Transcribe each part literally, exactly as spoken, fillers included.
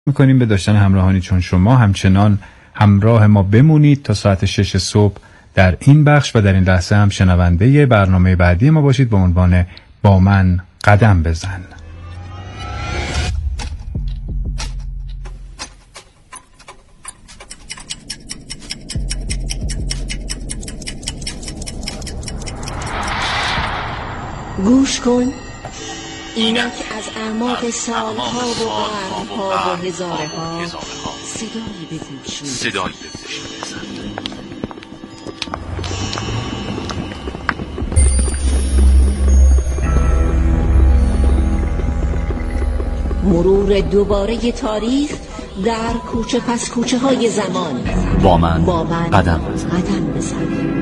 میکنیم به داشتن همراهانی چون شما همچنان همراه ما بمونید تا ساعت شش صبح در این بخش و در این لحظه هم شنونده برنامه بعدی ما باشید با عنوان با من قدم بزن. گوش کن، اینک از اعماق سالها و قرنها و هزارها صدایی به گوش صدایی به گوش مرور دوباره تاریخ در کوچه پس کوچه های زمان. با من, با من قدم بزن. قدم بزن.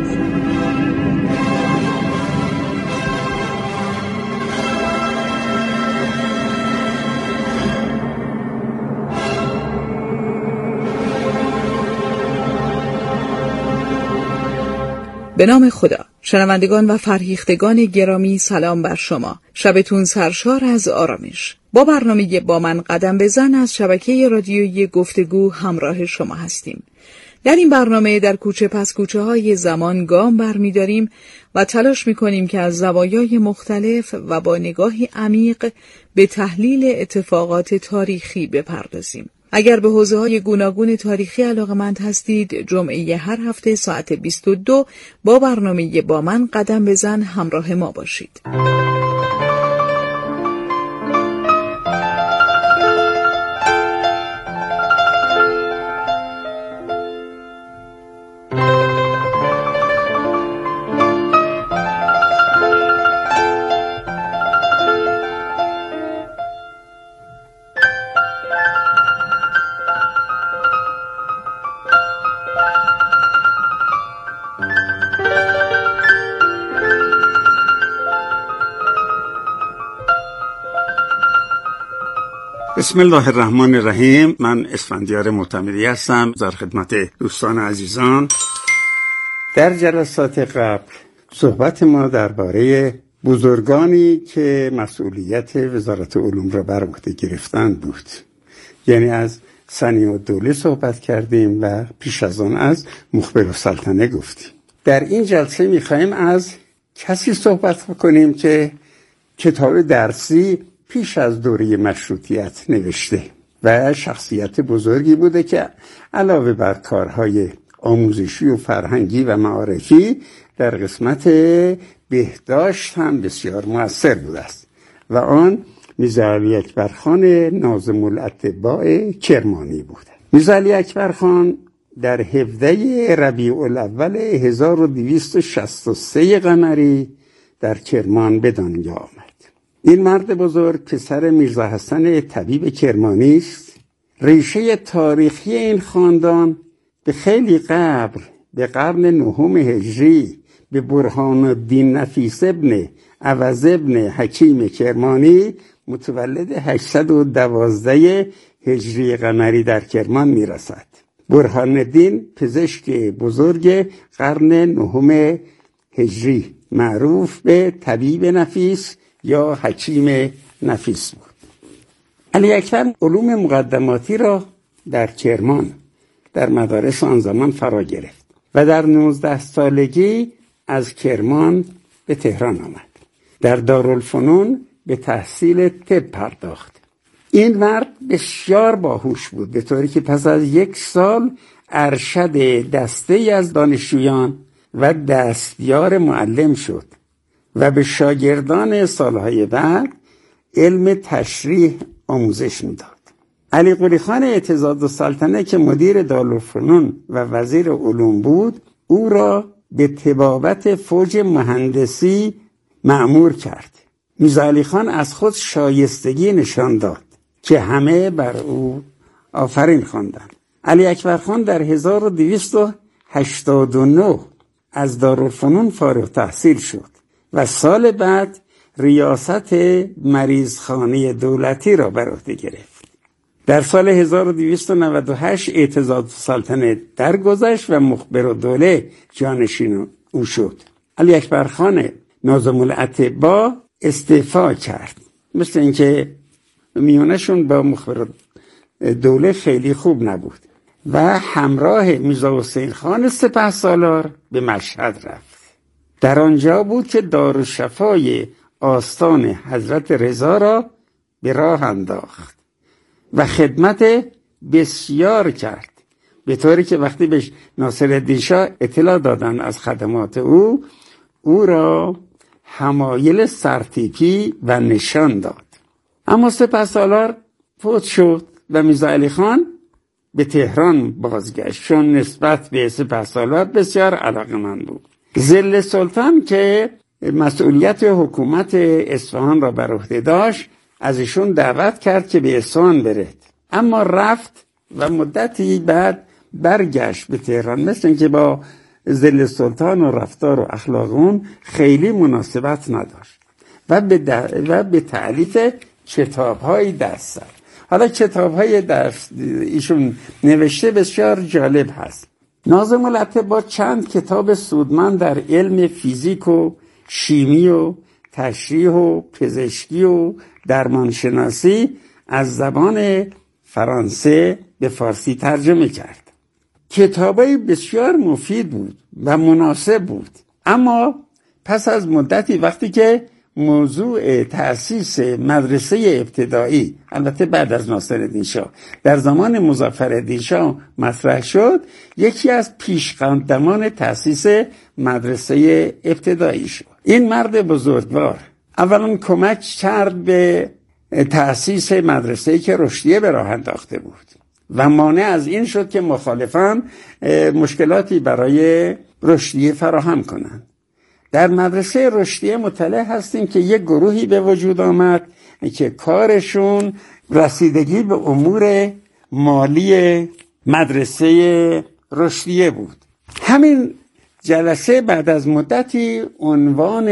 به نام خدا. شنوندگان و فرهیختگان گرامی، سلام بر شما. شبتون سرشار از آرامش. با برنامه با من قدم بزن از شبکه رادیویی گفتگو همراه شما هستیم. در این برنامه در کوچه پس کوچه های زمان گام برمی‌داریم و تلاش می‌کنیم که از زوایای مختلف و با نگاهی عمیق به تحلیل اتفاقات تاریخی بپردازیم. اگر به حوزه‌های گوناگون تاریخی علاقه‌مند هستید، جمعه هر هفته ساعت بیست و دو با برنامه با من قدم بزن همراه ما باشید. بسم الله الرحمن الرحیم. من اسفندیار معتمدی هستم در خدمت دوستان عزیزان. در جلسات قبل صحبت ما درباره بزرگانی که مسئولیت وزارت علوم را بر عهده گرفتن بود، یعنی از سنی‌الدوله صحبت کردیم و پیش از آن از مخبرالسلطنه گفتیم. در این جلسه می‌خوایم از کسی صحبت کنیم که کتاب درسی پیش از دوره مشروطیت نوشته و شخصیت بزرگی بوده که علاوه بر کارهای آموزشی و فرهنگی و معارفی در قسمت بهداشت هم بسیار مؤثر بوده است و آن میرزا علی اکبر خان ناظم الاطباء کرمانی بوده. میرزا علی اکبر خان در هفده ربیع الاول هزار و دویست و شصت و سه قمری در کرمان به دنیا آمد. این مرد بزرگ پسر میرزا حسن طبیب کرمانی است. ریشه تاریخی این خاندان به خیلی قبل، به قرن نهم هجری، به برهان الدین نفیس ابن عوض ابن حکیم کرمانی متولد هشتصد و دوازده هجری قمری در کرمان میرسد. برهان الدین پزشک بزرگ قرن نهم هجری معروف به طبیب نفیس یا حکیم نفیس بود. علی اکبر علوم مقدماتی را در کرمان در مدارس آن زمان فرا گرفت و در نوزده سالگی از کرمان به تهران آمد. در دارالفنون به تحصیل طب پرداخت. این مرد بسیار باهوش بود، به طوری که پس از یک سال ارشد دسته از دانشجویان و دستیار معلم شد و به شاگردان سالهای بعد علم تشریح آموزش میداد. علی قلی خان اعتضادالسلطنه که مدیر دارالفنون و وزیر علوم بود، او را به طبابت فوج مهندسی مأمور کرد. میرزا علی خان از خود شایستگی نشان داد که همه بر او آفرین خواندند. علی اکبر خان در هزار و دویست و هشتاد و نه از دارالفنون فارغ تحصیل شد و سال بعد ریاست مریضخانه دولتی را بر عهده گرفت. در سال هزار و دویست و نود و هشت اعتضادالسلطنه درگذشت و مخبرالدوله جانشین او شد. علی اکبر خان ناظم الاطباء استعفا کرد، مثل اینکه میونشون با مخبرالدوله دوله خیلی خوب نبود و همراه میرزا حسین خان سپهسالار به مشهد رفت. در آنجا بود که دارالشفای آستان حضرت رضا را به راه انداخت و خدمت بسیار کرد، به طوری که وقتی به ناصرالدین شاه اطلاع دادن از خدمات او، او را حمایل سرتیپی و نشان داد. اما سپهسالار فوت شد و میرزا علی خان به تهران بازگشت، چون نسبت به سپهسالار بسیار علاقه‌مند بود. ظل سلطان که مسئولیت حکومت اصفهان را بر عهده داشت، از ایشون دعوت کرد که به اصفهان برد، اما رفت و مدتی بعد برگشت به تهران، مثل اینکه با ظل سلطان و رفتار و اخلاق اون خیلی مناسبت نداشت و به, و به تألیف کتاب‌های دست زد. حالا کتاب‌های دست ایشون نوشته بسیار جالب هست. ناظم الاطباء چند کتاب سودمند در علم فیزیک و شیمی و تشریح و پزشکی و درمانشناسی از زبان فرانسه به فارسی ترجمه کرد. کتابای بسیار مفید بود و مناسب بود. اما پس از مدتی وقتی که موضوع تأسیس مدرسه ابتدایی، البته بعد از ناصرالدین شاه، در زمان مظفرالدین شاه مطرح شد، یکی از پیشقدمان تأسیس مدرسه ابتدایی شد. این مرد بزرگوار اولا کمک کرد به تأسیس مدرسه‌ای که رشدیه به راه انداخته بود و مانع از این شد که مخالفان مشکلاتی برای رشدیه فراهم کنند. در مدرسه رشدیه مطلع هستیم که یک گروهی به وجود آمد که کارشون رسیدگی به امور مالی مدرسه رشدیه بود. همین جلسه بعد از مدتی عنوان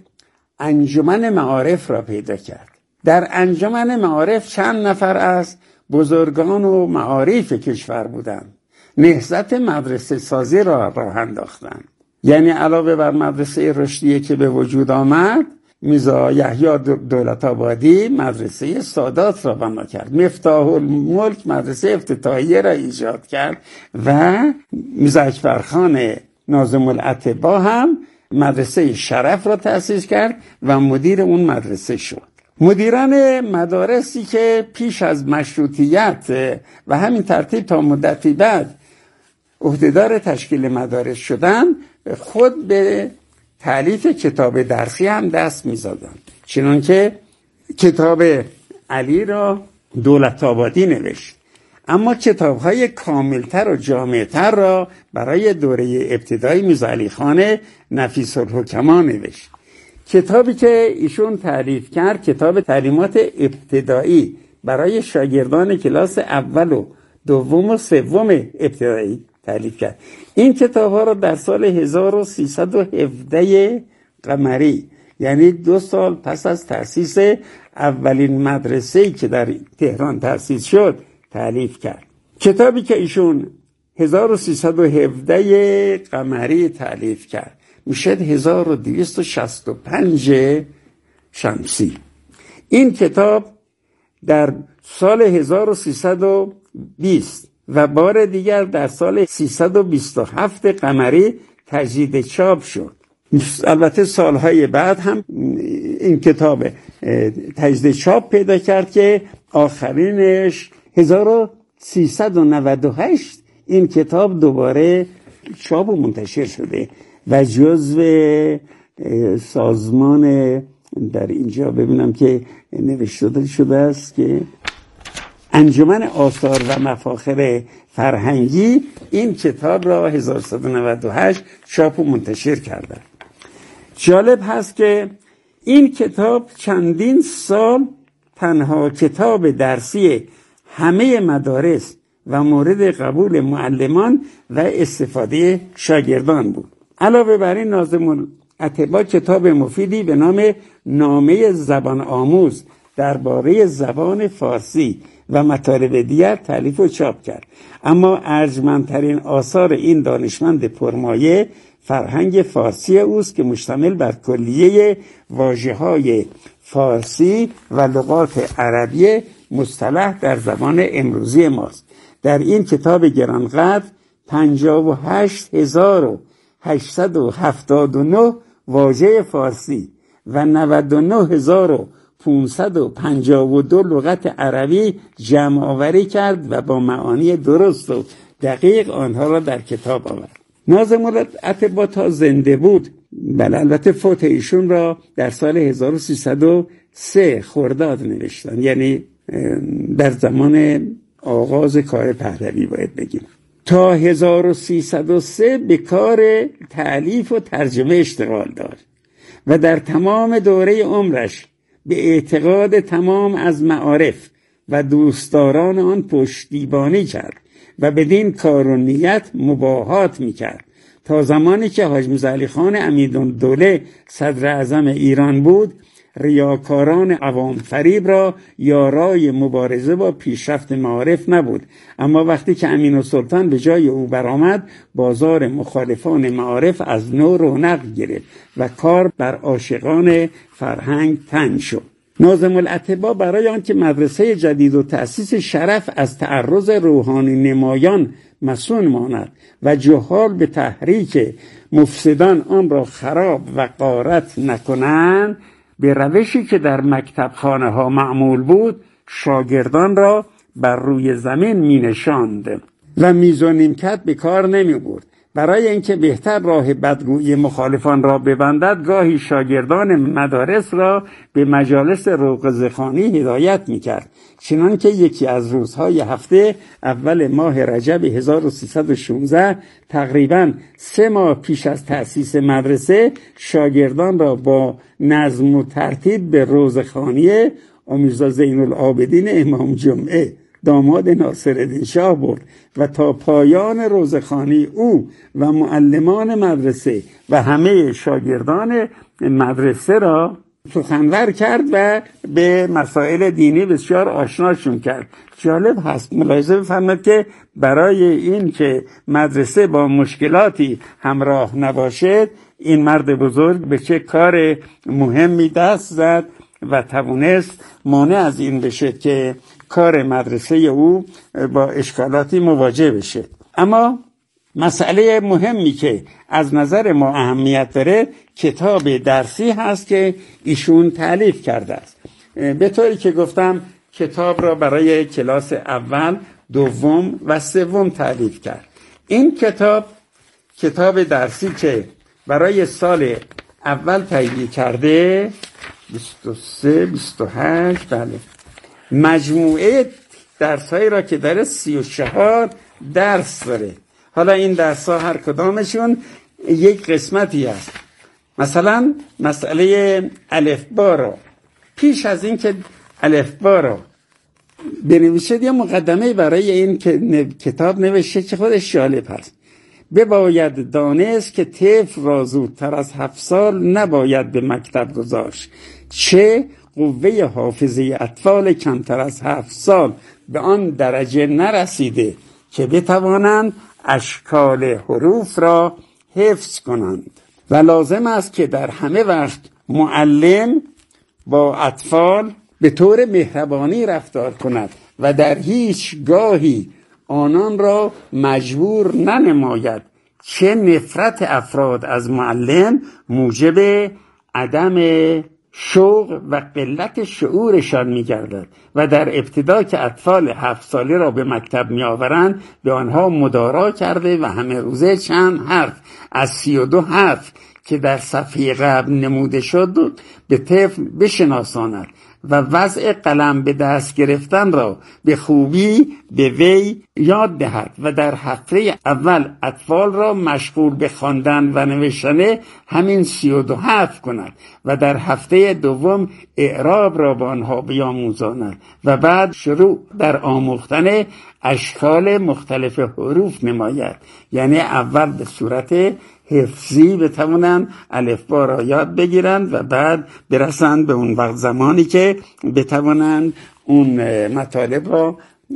انجمن معارف را پیدا کرد. در انجمن معارف چند نفر از بزرگان و معارف کشور بودند. نهضت مدرسه سازی را راه انداختند. یعنی علاوه بر مدرسه رشدیه که به وجود آمد، میرزا یحیی دولت‌آبادی مدرسه سادات را بنا کرد، مفتاح الملک مدرسه افتتاحیه را ایجاد کرد و میرزا اکبرخان ناظم الاطباء هم مدرسه شرف را تأسیس کرد و مدیر اون مدرسه شد. مدیران مدارسی که پیش از مشروطیت و همین ترتیب تا مدتی بعد عهدهدار تشکیل مدارس شدن، خود به تألیف کتاب درسی هم دست می زدن. چنانکه کتاب علی را دولت‌آبادی نوشت، اما کتاب‌های کاملتر و جامعتر را برای دوره ابتدایی میرزا علی خان نفیس الحکما نوشت. کتابی که ایشون تعریف کرد، کتاب تعلیمات ابتدایی برای شاگردان کلاس اول و دوم و سوم ابتدایی تعریف کرد. این کتاب ها را در سال هزار و سیصد و هفده قمری، یعنی دو سال پس از تأسیس اولین مدرسه‌ای که در تهران تأسیس شد، تألیف کرد. کتابی که ایشون هزار و سیصد و هفده قمری تألیف کرد میشه هزار و دویست و شصت و پنج شمسی. این کتاب در سال هزار و سیصد و بیست و بار دیگر در سال سیصد و بیست و هفت قمری تجدید چاپ شد. البته سالهای بعد هم این کتاب تجدید چاپ پیدا کرد که آخرینش هزار و سیصد و نود و هشت این کتاب دوباره چاپ و منتشر شده و جزو سازمان، در اینجا ببینم که نوشته شده است که انجمن آثار و مفاخر فرهنگی این کتاب را هزار و سیصد و نود و هشت چاپ و منتشر کرده. جالب هست که این کتاب چندین سال تنها کتاب درسی همه مدارس و مورد قبول معلمان و استفاده شاگردان بود. علاوه بر این ناظم الاطباء کتاب مفیدی به نام نامه زبان آموز درباره زبان فارسی و مطالب دیگر تألیف و چاپ کرد. اما ارجمندترین آثار این دانشمند پرمایه فرهنگ فارسی اوست که مشتمل بر کلیه واژه‌های فارسی و لغات عربیه مصطلح در زبان امروزی ماست. در این کتاب گرانقدر پنجاه و هشت هزار و هشتصد و هفتاد و نه واژه فارسی و نود و نه هزار و پانصد و پنجاه و دو لغت عربی جمع آوری کرد و با معانی درست و دقیق آنها را در کتاب آورد. ناظم العتبا تا زنده بود، بله البته فوت ایشون را در سال هزار و سیصد و سه خرداد نوشتن، یعنی در زمان آغاز کار پهلوی باید بگیم. تا هزار و سیصد و سه به کار تألیف و ترجمه اشتغال داشت و در تمام دوره عمرش به اعتقاد تمام از معارف و دوستداران آن پشتیبانی کرد و بدین کار و نیت مباهات میکرد تا زمانی که حاج میرزا علی خان امیرالدوله صدر اعظم ایران بود. ریاکاران عوام فریب را یارای مبارزه با پیشرفت معارف نبود، اما وقتی که امین السلطان به جای او برآمد بازار مخالفان معارف از نو رونق گرفت و کار بر عاشقان فرهنگ تنگ شد. ناظم العتبا برای آنکه مدرسه جدید و تأسیس شرف از تعرض روحانی نمایان مسون ماند و جهال به تحریک مفسدان آن را خراب و غارت نکنند، به روشی که در مکتب خانه ها معمول بود شاگردان را بر روی زمین می نشاند و میز و نیمکت به کار نمی برد. برای اینکه بهتر راه بدگویی مخالفان را ببندد گاهی شاگردان مدارس را به مجالس روغزخانی هدایت می کرد، چنان که یکی از روزهای هفته اول ماه رجب هزار و سیصد و شانزده تقریباً سه ماه پیش از تأسیس مدرسه شاگردان را با نظم و ترتیب به روزخانی امیرزا زین العابدین امام جمعه داماد ناصرالدین شاه برد و تا پایان روزخانی او و معلمان مدرسه و همه شاگردان مدرسه را سخنور کرد و به مسائل دینی بسیار آشناشون کرد. جالب هست ملاحظه بفرمایید که برای این که مدرسه با مشکلاتی همراه نباشد این مرد بزرگ به چه کار مهمی دست زد و توانست مانع از این بشه که کار مدرسه او با اشکالاتی مواجه بشه. اما مسئله مهمی که از نظر ما اهمیت داره کتاب درسی هست که ایشون تألیف کرده است. به طوری که گفتم کتاب را برای کلاس اول، دوم و سوم تألیف کرد. این کتاب کتاب درسی که برای سال اول تهیه کرده بیست و سه بیست و هشت بله مجموعه درس‌هایی را که داره سی و چهار درس داره. حالا این درس‌ها هر کدامشون یک قسمتی هست. مثلا مسئله الفبا را پیش از این که الفبا را بنویسید یه مقدمه برای این که کتاب نوشته که خودش جالب هست. بباید دانست که طفل را زودتر از هفت سال نباید به مکتب گذاشت، چه قوه حافظه اطفال کمتر از هفت سال به آن درجه نرسیده که بتوانند اشکال حروف را حفظ کنند و لازم است که در همه وقت معلم با اطفال به طور مهربانی رفتار کند و در هیچ گاهی آنان را مجبور ننماید، چه نفرت افراد از معلم موجب عدم شوق و قلت شعورشان می‌گردد و در ابتدا که اطفال هفت ساله را به مکتب می‌آورند به آنها مدارا کرده و همه روزه چند حرف از سی و دو حرف که در صفحه قبل نموده شد به طفل بشناساند و وضع قلم به دست گرفتن را به خوبی به وی یاد دهد و در هفته اول اطفال را مشغول به خواندن و نوشتن همین سی و دو حرف کند و در هفته دوم اعراب را با آنها بیاموزاند و بعد شروع در آموختن اشکال مختلف حروف نماید. یعنی اول به صورت حفظی بتوانند الفبا را یاد بگیرند و بعد برسند به اون وقت زمانی که بتوانند اون مطالب را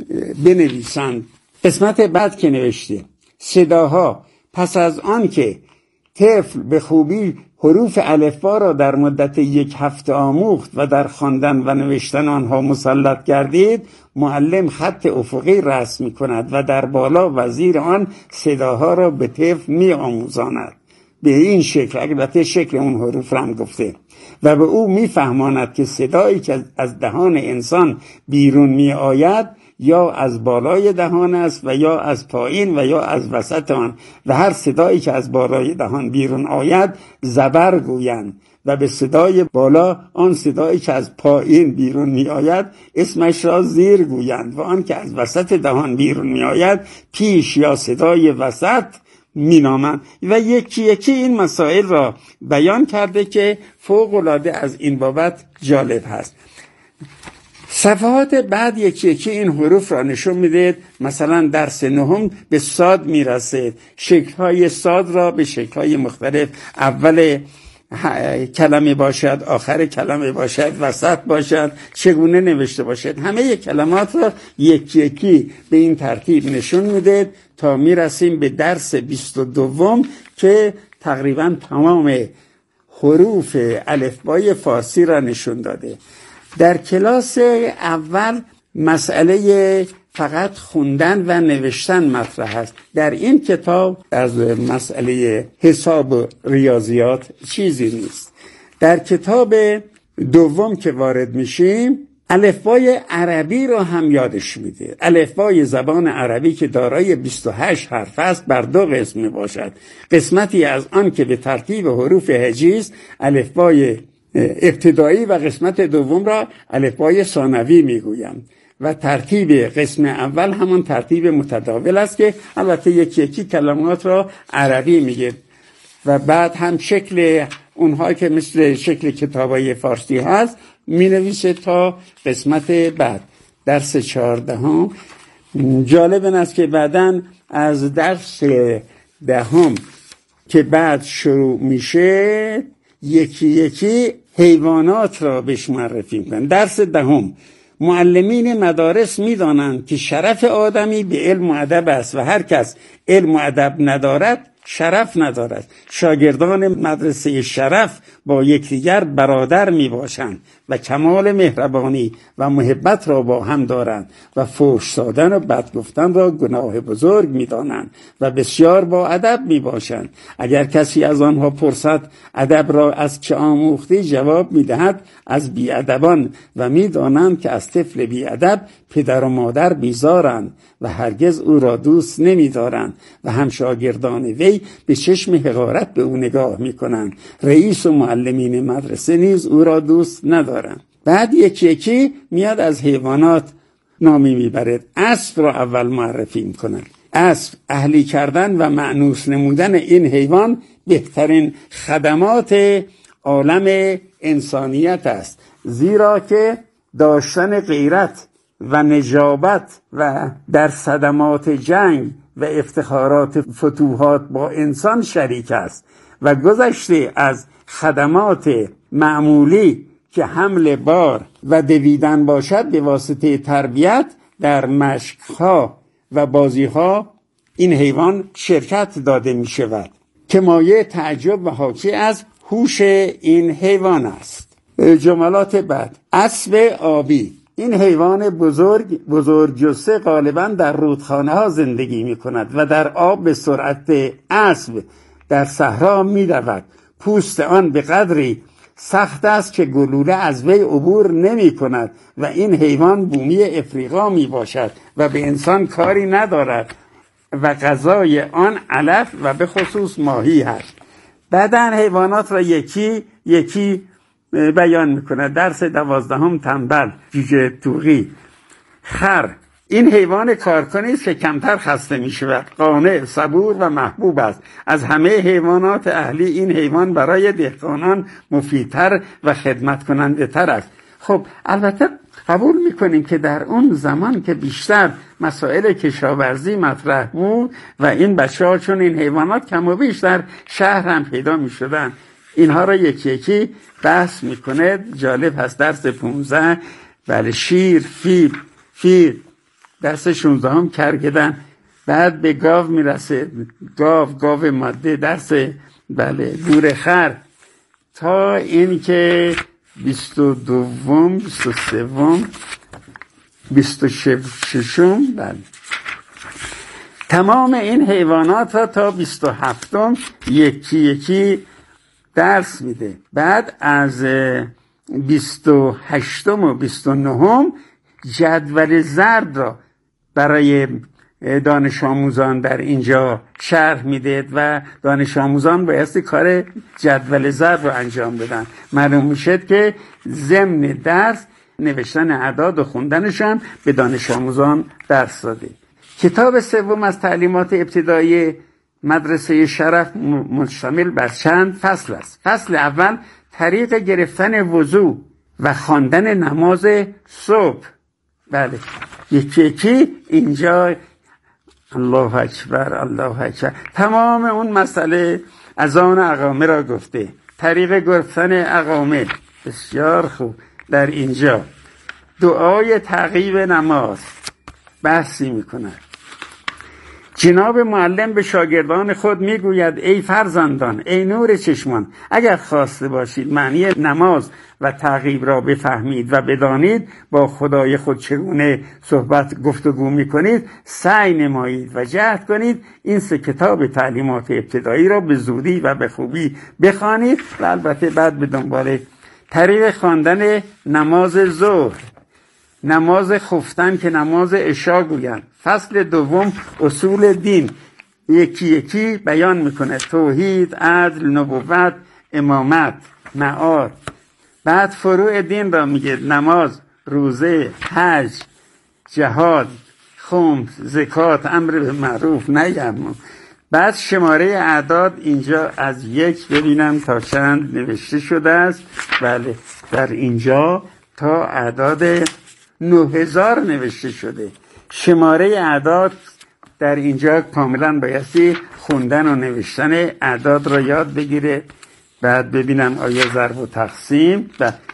بنویسند. قسمت بعد که نوشته صداها پس از آن که طفل به خوبی حروف الفبا را در مدت یک هفته آموخت و در خواندن و نوشتن آنها مسلط گردید، معلم خط افقی رسم می کند و در بالا و زیر آن صداها را به طفل می آموزاند. به این شکل، البته شکل اون حروف را هم گفته، و به او می فهماند که صدایی که از دهان انسان بیرون می آید یا از بالای دهان است و یا از پایین و یا از وسط آن، و هر صدایی که از بالای دهان بیرون آید زبر گویند و به صدای بالا آن صدایی که از پایین بیرون می آید اسمش را زیر گویند و آن که از وسط دهان بیرون می آید پیش یا صدای وسط می نامند. و یکی یکی این مسائل را بیان کرده که فوق العاده از این بابت جالب هست. صفحات بعد یکی یکی این حروف را نشون میده. مثلا درس نهم به صاد میرسه، شکل‌های صاد را به شکل‌های مختلف، اول کلمه باشد، آخر کلمه باشد، وسط باشد، چگونه نوشته باشد، همه کلمات را یکی یکی به این ترتیب نشون میده تا میرسیم به درس بیست و دوم که تقریبا تمام حروف الفبای فارسی را نشون داده. در کلاس اول مسئله فقط خوندن و نوشتن مطرح است. در این کتاب از مسئله حساب و ریاضیات چیزی نیست. در کتاب دوم که وارد میشیم الفبای عربی را هم یادش میده. الفبای زبان عربی که دارای بیست و هشت حرف است بر دو قسم می باشد. قسمتی از آن که به ترتیب حروف هجایی است، الفبای ابتدایی، و قسمت دوم را الفبای ثانوی میگویم. و ترتیب قسم اول همان ترتیب متداول است که البته یکی یکی کلمات را عربی میگه و بعد هم شکل اونها که مثل شکل کتابای فارسی هست می نویسه تا قسمت بعد. درس چهاردهم جالب این است که بعداً از درس دهم که بعد شروع میشه یکی یکی حیوانات را بهش معرفی میکنن. درس دهم معلمین مدارس میدانند که شرف آدمی به علم و ادب است و هر کس علم و ادب ندارد شرف ندارد. شاگردان مدرسه شرف با یکدیگر برادر می باشند و کمال مهربانی و محبت را با هم دارند و فحش دادن و بد گفتن را گناه بزرگ می دانند و بسیار با ادب می باشند. اگر کسی از آنها پرسد ادب را از چه آموختی، جواب می دهد از بی ادبان، و می دانند که از طفل بی ادب پدر و مادر بیزارند و هرگز او را دوست نمی دارند و هم شاگردان وی به چشم حقارت به او نگاه می کنند. رئیس و معلمین مدرسه نیز او را دوست ندارند. بعد یکی یکی میاد از حیوانات نامی میبرد. اسب را اول معرفی میکنند. اسب اهلی کردن و مأنوس نمودن این حیوان بهترین خدمات عالم انسانیت است، زیرا که داشتن غیرت و نجابت و در صدمات جنگ و افتخارات فتوحات با انسان شریک است و گذشته از خدمات معمولی که حمل بار و دویدن باشد به واسطه تربیت در مشق‌ها و بازی‌ها این حیوان شرکت داده می شود که مایه تعجب و حاکی از هوش این حیوان است. جملات بعد: اسب آبی، این حیوان بزرگ بزرگ جثه غالباً در رودخانه ها زندگی می کند و در آب به سرعت اسب در صحرا می رود. پوست آن به قدری سخت است که گلوله از وی عبور نمی کند و این حیوان بومی افریقا می باشد و به انسان کاری ندارد و غذای آن علف و به خصوص ماهی هست. بعدن حیوانات را یکی یکی بیان میکنه. درس دوازدهم تنبل، جوجه توقی. خر، این حیوان کارکنی است که کمتر خسته می شود، قانع، صبور و محبوب است. از همه حیوانات اهلی این حیوان برای دهقانان مفیدتر و خدمت کننده تر است. خب البته قبول میکنیم که در اون زمان که بیشتر مسائل کشاورزی مطرح بود و این بچه ها چون این حیوانات کم و بیشتر شهر هم پیدا می شدن، اینها را یکی یکی بحث میکنه. جالب هست. درس پونزده بله شیر، فیل، فیل. درس شونزده هم کرگدن. بعد به گاو میرسه، گاو، گاو ماده. درس بله گورخر، تا این که بیست و دوم بیست و سوم بیست و ششم بله تمام این حیوانات را تا بیست و هفتم یکی یکی درس میده. بعد از بیست و هشتم و بیست و نهم جدول زرد را برای دانش آموزان در اینجا شرح میده و دانش آموزان بایستی کار جدول زرد رو انجام بدن. معلوم میشه که ضمن درس نوشتن اعداد و خوندنشان به دانش آموزان درس داده. کتاب سوم از تعلیمات ابتدایی مدرسه شرف مشتمل بر چند فصل است. فصل اول طریق گرفتن وضو و خواندن نماز صبح. بله یکی یکی اینجا الله اکبر الله اکبر تمام اون مسئله اذان اقامه را گفته. طریق گرفتن اقامه بسیار خوب. در اینجا دعای تعقیب نماز بحثی میکنه. جناب معلم به شاگردان خود میگوید ای فرزندان، ای نور چشمان، اگر خواسته باشید معنی نماز و تعقیب را بفهمید و بدانید با خدای خود چگونه صحبت گفتگو میکنید، سعی نمایید و جهد کنید این سه کتاب تعلیمات ابتدایی را به زودی و به خوبی بخوانید. و البته بعد به دنبال طریق خواندن نماز ظهر، نماز خفتن که نماز عشا گویند. فصل دوم اصول دین یکی یکی بیان میکنه: توحید، عدل، نبوت، امامت، معاد. بعد فروع دین را میگه: نماز، روزه، حج، جهاد، خمس، زکات، امر به معروف، نهی عن منکر. بعد شماره اعداد اینجا از یک ببینم تا چند نوشته شده است. بله در اینجا تا اعداد نه هزار نوشته شده. شماره اعداد در اینجا کاملا بایستی خوندن و نوشتن اعداد را یاد بگیره. بعد ببینم آیا ضرب و تقسیم.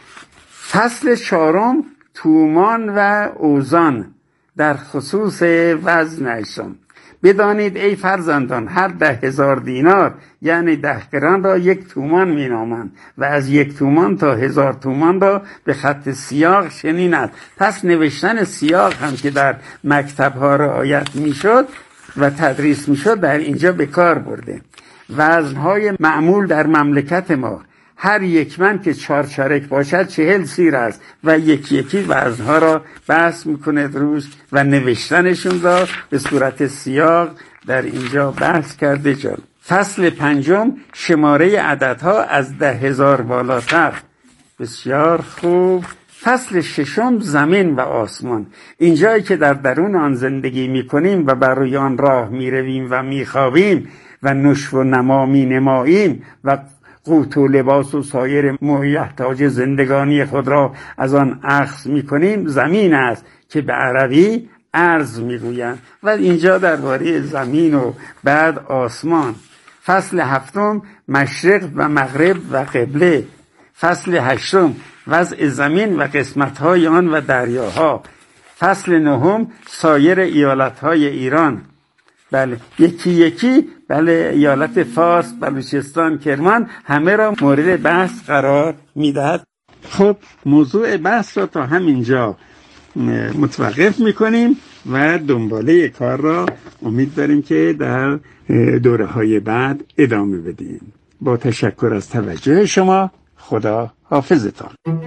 فصل چهارم تومان و اوزان در خصوص وزن اجسام. بدانید ای فرزندان، هر ده هزار دینار یعنی ده گران را یک تومان می نامند و از یک تومان تا هزار تومان را به خط سیاق چنین است. پس نوشتن سیاق هم که در مکتب ها رعایت می شد و تدریس می شد در اینجا به کار برده. وزنهای معمول در مملکت ما هر یک من که چهار چارک باشد چهل سیر است و یکی یکی وزنها را بحث میکنه روش و نوشتنشون را به صورت سیاق در اینجا بحث کرده جان. فصل پنجم شماره عددها از ده هزار بالاتر. بسیار خوب. فصل ششم زمین و آسمان. اینجایی که در درون آن زندگی میکنیم و بر روی آن راه میرویم و میخوابیم و نشو و نما مینماییم و قوت و لباس و سایر محتاج زندگانی خود را از آن اخذ میکنیم، زمین است که به عربی ارض میگویند. و اینجا درباره زمین و بعد آسمان. فصل هفتم مشرق و مغرب و قبله. فصل هشتم وضع زمین و قسمت‌های آن و دریاها. فصل نهم سایر ایالت‌های ایران. بله یکی یکی بله ایالت فارس، بلوچستان، کرمان همه را مورد بحث قرار میدهد. خب موضوع بحث را تا همینجا متوقف میکنیم و دنباله کار را امید داریم که در دوره های بعد ادامه بدیم. با تشکر از توجه شما. خدا حافظتان.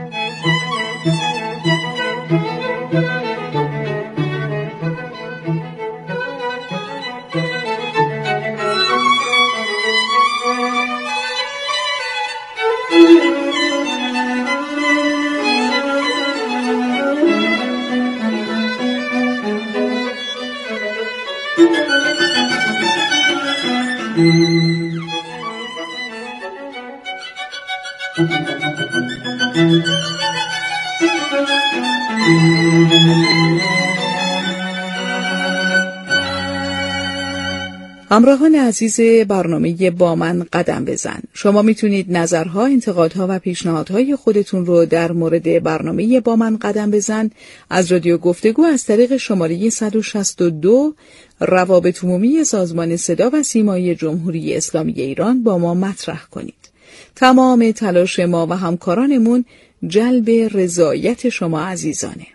همراهان عزیز برنامه با من قدم بزن، شما میتونید نظرها، انتقادها و پیشنهادهای خودتون رو در مورد برنامه با من قدم بزن از رادیو گفتگو از طریق شماره صد و شصت و دو روابط عمومی سازمان صدا و سیمای جمهوری اسلامی ایران با ما مطرح کنید. تمام تلاش ما و همکارانمون جلب رضایت شما عزیزانه.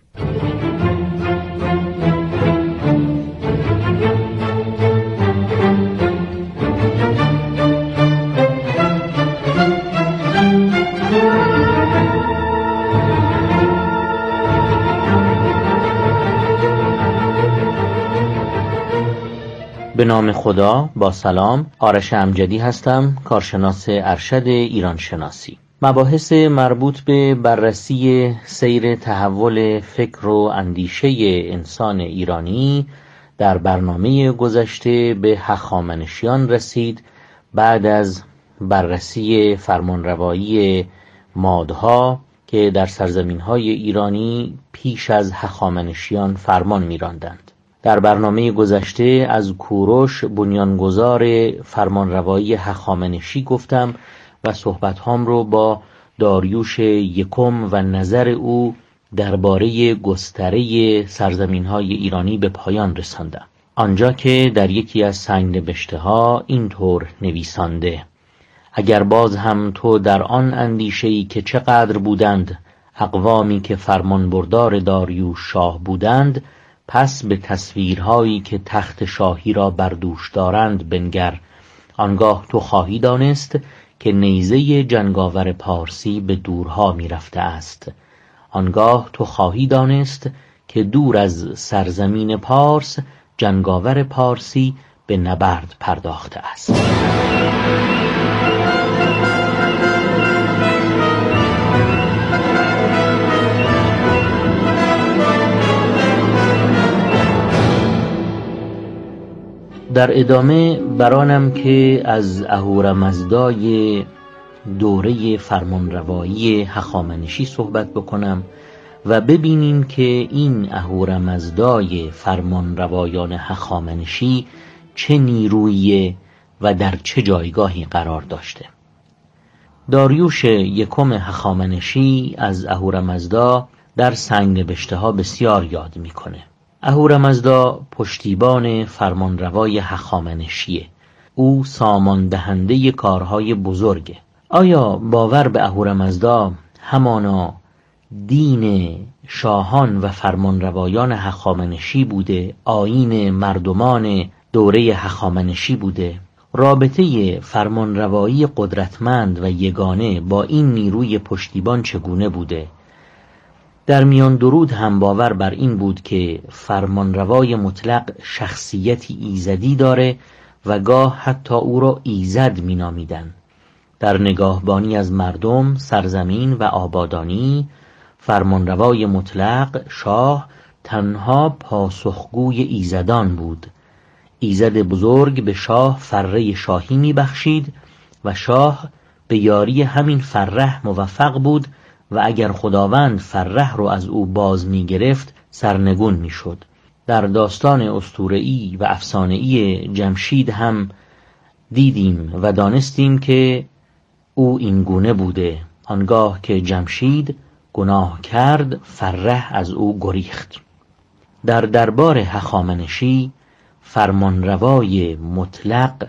به نام خدا، با سلام. آرش امجدی هستم، کارشناس ارشد ایران شناسی. مباحث مربوط به بررسی سیر تحول فکر و اندیشه انسان ایرانی در برنامه گذشته به هخامنشیان رسید. بعد از بررسی فرمانروایی مادها که در سرزمین‌های ایرانی پیش از هخامنشیان فرمان می‌راندند. در برنامه گذشته از کوروش بنیانگذار فرمانروایی هخامنشی گفتم و صحبت‌هام رو با داریوش یکم و نظر او درباره گستره سرزمین‌های ایرانی به پایان رساندم. آنجا که در یکی از سنگ‌نبشته‌ها اینطور نویسانده: اگر باز هم تو در آن اندیشه‌ای که چقدر بودند اقوامی که فرمانبردار داریوش شاه بودند، پس به تصویرهایی که تخت شاهی را بر دوش دارند بنگر. آنگاه تو خواهی دانست که نیزه جنگاور پارسی به دورها می رفته است. آنگاه تو خواهی دانست که دور از سرزمین پارس جنگاور پارسی به نبرد پرداخته است. در ادامه برانم که از اهورامزدای دوره فرمانروایی هخامنشی صحبت بکنم و ببینیم که این اهورامزدای فرمانروایان هخامنشی چه نیرویی و در چه جایگاهی قرار داشته. داریوش یکم هخامنشی از اهورامزدا در سنگ‌نبشته‌ها بسیار یاد میکنه. اهورامزدا پشتیبان فرمانروای هخامنشیه. او سامان دهنده کارهای بزرگه. آیا باور به اهورامزدا همانا دین شاهان و فرمانروایان هخامنشی بوده؟ آیین مردمان دوره هخامنشی بوده؟ رابطه فرمانروایی قدرتمند و یگانه با این نیروی پشتیبان چگونه بوده؟ در میان درود هم باور بر این بود که فرمانروای مطلق شخصیتی ایزدی داره و گاه حتی او را ایزد می نامیدن. در نگاهبانی از مردم، سرزمین و آبادانی، فرمانروای مطلق شاه تنها پاسخگوی ایزدان بود. ایزد بزرگ به شاه فره شاهی می بخشید و شاه به یاری همین فره موفق بود و اگر خداوند فره رو از او باز می گرفت سرنگون می شد. در داستان اسطوره‌ای و افسانه‌ای جمشید هم دیدیم و دانستیم که او این گونه بوده. آنگاه که جمشید گناه کرد فره از او گریخت. در دربار هخامنشی فرمانروای مطلق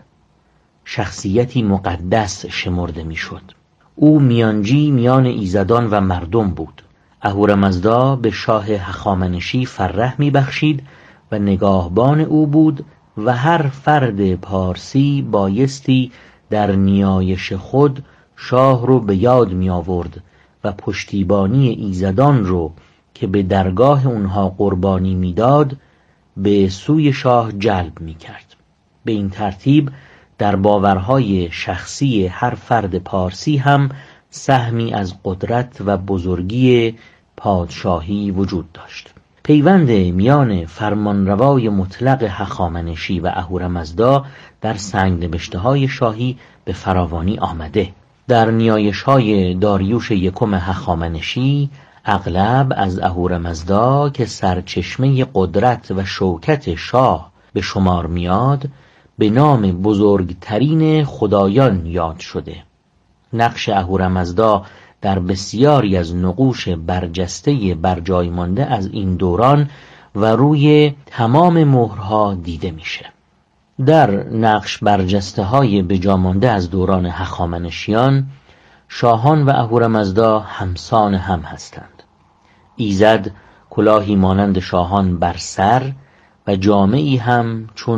شخصیتی مقدس شمرده می شد. او میانجی میان ایزدان و مردم بود. اهورامزدا به شاه هخامنشی فره می بخشید و نگاهبان او بود و هر فرد پارسی بایستی در نیایش خود شاه رو به یاد می آورد و پشتیبانی ایزدان رو که به درگاه اونها قربانی می داد به سوی شاه جلب می کرد. به این ترتیب در باورهای شخصی هر فرد پارسی هم سهمی از قدرت و بزرگی پادشاهی وجود داشت. پیوند میان فرمانروای مطلق هخامنشی و اهورامزدا در سنگ‌نبشته‌های شاهی به فراوانی آمده. در نیایش‌های داریوش یکم هخامنشی اغلب از اهورامزدا که سرچشمه قدرت و شوکت شاه به شمار میاد به نام بزرگترین خدایان یاد شده. نقش اهورامزدا در بسیاری از نقوش برجسته برجای مانده از این دوران و روی تمام مهرها دیده میشه. در نقش برجسته های بجا مانده از دوران هخامنشیان شاهان و اهورامزدا همسان هم هستند. ایزد کلاهی مانند شاهان بر سر و جامه‌ای هم چون